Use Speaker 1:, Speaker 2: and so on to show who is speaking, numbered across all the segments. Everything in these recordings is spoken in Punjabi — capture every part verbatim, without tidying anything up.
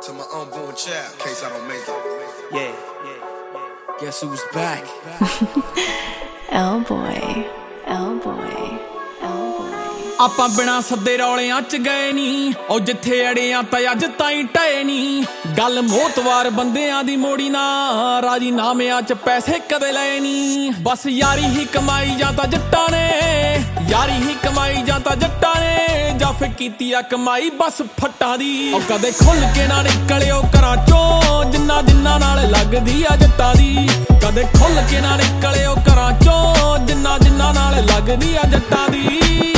Speaker 1: to my unborn child, in case I don't make it.
Speaker 2: Yeah, guess who's back?
Speaker 3: L-boy, L-boy, L-boy.
Speaker 2: ਆਪਾਂ ਬਿਨਾ ਸੱਦੇ ਰੌਲਿਆਂ ਚ ਗਏ ਨੀ, ਉਹ ਜਿੱਥੇ ਅੜਿਆਂ ਤਾਂ ਅੱਜ ਤਾਈਂ ਟਏ ਨੀ। ਗੱਲ ਮੋਤਵਾਰ ਬੰਦਿਆਂ ਦੀ ਮੋੜੀ ਨਾ, ਰਾਜੀ ਨਾਮਿਆਂ ਚ ਪੈਸੇ ਕਦੇ ਲਏ ਨੀ। ਬਸ ਯਾਰੀ ਹੀ ਕਮਾਈ ਜਾਂ ਤਾਂ ਜੱਟਾਂ ਨੇ, ਯਾਰੀ ਹੀ ਕਮਾਈ ਜਾਂ ਤਾਂ ਜੱਟਾਂ ਨੇ, ਜਾਂ ਫਿਰ ਕੀਤੀ ਆ ਕਮਾਈ ਬਸ ਫੱਟਾਂ ਦੀ। ਉਹ ਕਦੇ ਖੁੱਲ ਕੇ ਨਾ ਨਿਕਲਿਓ ਘਰਾਂ ਚੋਂ, ਜਿੰਨਾ ਜਿੰਨਾ ਨਾਲ ਲੱਗਦੀ ਆ ਜੱਟਾਂ ਦੀ। ਕਦੇ ਖੁੱਲ ਕੇ ਨਾ ਨਿਕਲਿਓ ਘਰਾਂ ਚੋਂ, ਜਿੰਨਾ ਜਿੰਨਾ ਨਾਲ ਲੱਗਦੀ ਆ ਜੱਟਾਂ ਦੀ।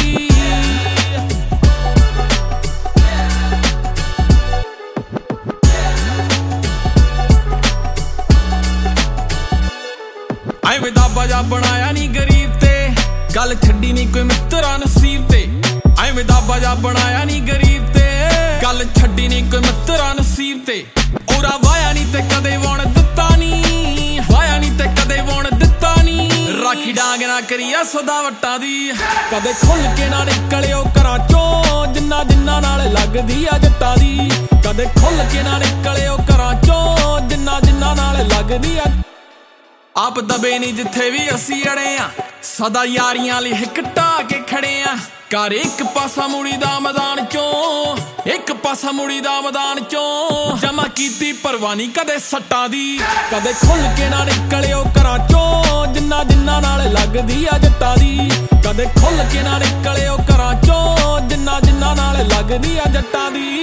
Speaker 2: ਐਵੇਂ ਦਾ ਬਾਜਾ ਬਣਾਇਆ ਨੀ ਗਰੀਬ ਤੇ, ਗੱਲ ਛੱਡੀ ਨੀ ਕੋਈ ਮਿੱਤਰਾ ਨਸੀਬ ਤੇ। ਐਵੇਂ ਦਾ ਬਾਜਾ ਬਣਾਇਆ ਨੀ ਗਰੀਬ ਤੇ, ਗੱਲ ਛੱਡੀ ਨੀ ਕੋਈ ਮਿੱਤਰਾ ਨਸੀਬ ਤੇ। ਔਰਾ ਵਾਇਆ ਨੀ ਤੇ ਕਦੇ ਵਣ ਦਿੱਤਾ ਨੀ, ਵਾਇਆ ਨੀ ਤੇ ਕਦੇ ਵਣ ਦਿੱਤਾ ਨੀ। ਰਾਖੀ ਡਾਂਗ ਨਾ ਕਰੀਆ ਸਦਾ ਵੱਟਾਂ ਦੀ, ਕਦੇ ਖੁੱਲ ਕੇ ਨਾ ਨਿਕਲਿਓ ਘਰਾਂ ਚੋਂ, ਜਿੰਨਾ ਜਿੰਨਾ ਨਾਲ ਲੱਗਦੀ ਆ ਜੱਟਾਂ ਦੀ। ਕਦੇ ਖੁੱਲ ਕੇ ਨਾ ਨਿਕਲਿਓ ਘਰਾਂ ਚੋਂ, ਜਿੰਨਾ ਜਿੰਨਾ ਨਾਲ ਲੱਗਦੀ ਆ। ਆਪ ਦਬੇ ਨੀ ਜਿੱਥੇ ਵੀ ਅਸੀਂ ਅੜੇ ਆਂ, ਸਦਾ ਯਾਰੀਆਂ ਲਈ ਹਿੱਕ ਢਾਹ ਕੇ ਖੜੇ ਆਂ। ਕਰ ਇੱਕ ਪਾਸਾ ਮੁੜੀ ਦਾ ਮੈਦਾਨ ਚੋਂ, ਇੱਕ ਪਾਸਾ ਮੁੜੀ ਦਾ ਮੈਦਾਨ ਚੋਂ। ਜਮਾ ਕੀਤੀ ਪਰਵਾਨੀ ਕਦੇ ਸੱਟਾਂ ਦੀ, ਕਦੇ ਖੁੱਲ ਕੇ ਨਾ ਨਿਕਲਿਓ ਘਰਾਂ ਚੋਂ, ਜਿੰਨਾ ਜਿੰਨਾ ਨਾਲ ਲੱਗਦੀ ਆ ਜੱਟਾਂ ਦੀ। ਕਦੇ ਖੁੱਲ ਕੇ ਨਾ ਨਿਕਲਿਓ ਘਰਾਂ ਚੋਂ, ਜਿੰਨਾ ਜਿੰਨਾ ਨਾਲ ਲੱਗਦੀ ਆ ਜੱਟਾਂ ਦੀ।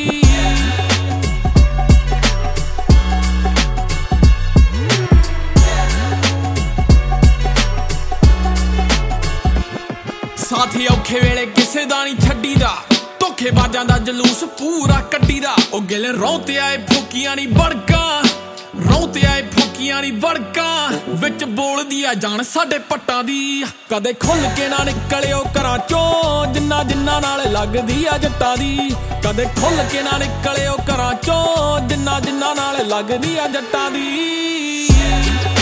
Speaker 2: ਸਾਥੀ ਔਖੇ ਵੇਲੇ ਕਿਸੇ ਦਾ ਨੀ ਛੱਡੀਦਾ, ਧੋਖੇਬਾਜ਼ਾਂ ਦਾ ਜਲੂਸ ਪੂਰਾ ਕੱਢੀਦਾ। ਉਹ ਗਿਲੇ ਰੌਂ ਤੇ ਆਏ ਫੋਕੀਆਂ ਨੀ ਵੜਕਾਂ, ਰੌਂ ਤੇ ਆਏ ਫੋਕੀਆਂ ਨੀ ਵੜਕਾਂ, ਵਿੱਚ ਬੋਲਦੀ ਆ ਜਾਨ ਸਾਡੇ ਪੱਟਾਂ ਦੀ। ਕਦੇ ਖੁੱਲ ਕੇ ਨਾ ਨਿਕਲਿਓ ਘਰਾਂ ਚੋਂ, ਜਿੰਨਾ ਜਿੰਨਾ ਨਾਲ ਲੱਗਦੀ ਆ ਜੱਟਾਂ ਦੀ। ਕਦੇ ਖੁੱਲ ਕੇ ਨਾ ਨਿਕਲਿਓ ਘਰਾਂ ਚੋਂ, ਜਿੰਨਾ ਜਿੰਨਾ ਨਾਲ ਲੱਗਦੀ ਆ ਜੱਟਾਂ ਦੀ।